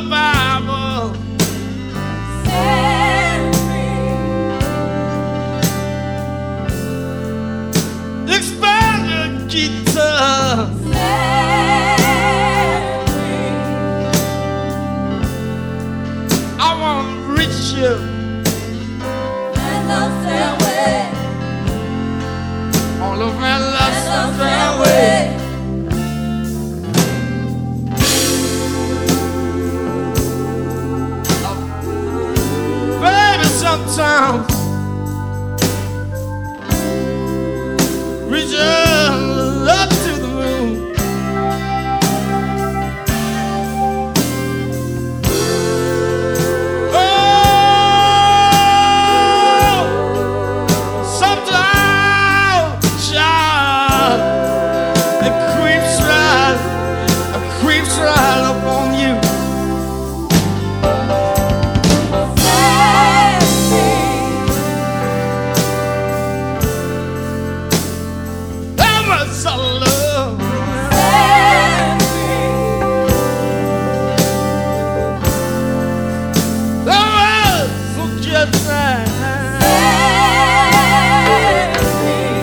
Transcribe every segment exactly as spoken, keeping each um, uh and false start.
Bible. Set free. Expand your guitar. Set free. I want to reach you. And I'll stay away. All of my love And I'll stay away. away. Baby, sometimes reach up to the moon. Oh, sometimes, child, it creeps right, it creeps right up on you. Set free. That was a love. Set free. That was forget that. Set free.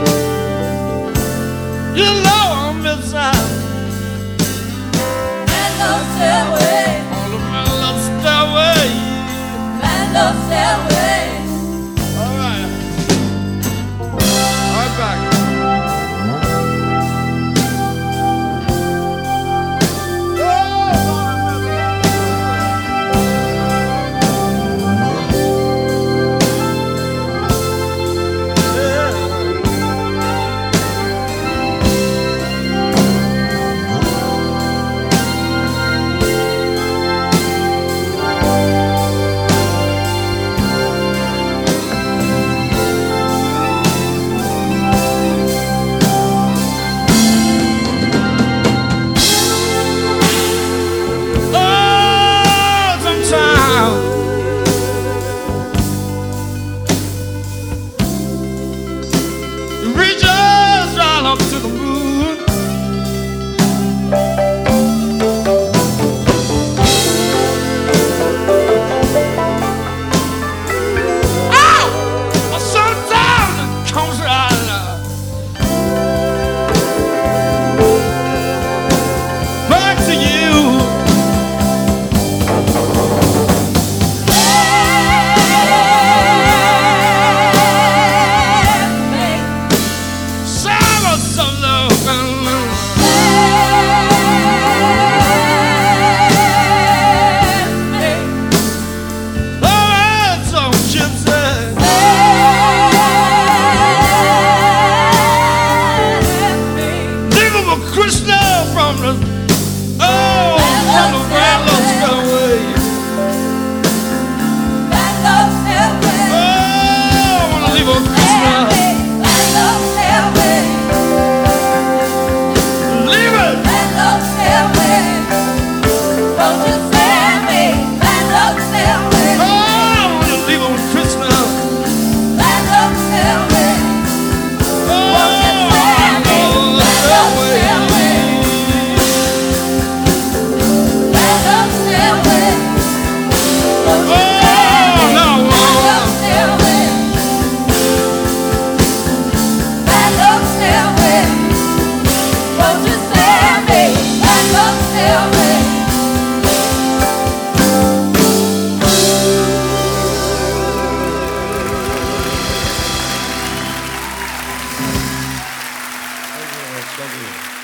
You know I'm inside. And I'll stay away. All of my love stay away. And I'll stay away. All right. All right, back. Oh, sometimes it reaches right up to the moon. Oh, sometimes it comes right up. Back to you. Silence of love and love. Oh, it's so gypsy. Think of a Krishna from the oh, from the grand lost away. Oh, I wanna leave a Krishna. Leave it. Oh, I wanna leave a Krishna. Thank you.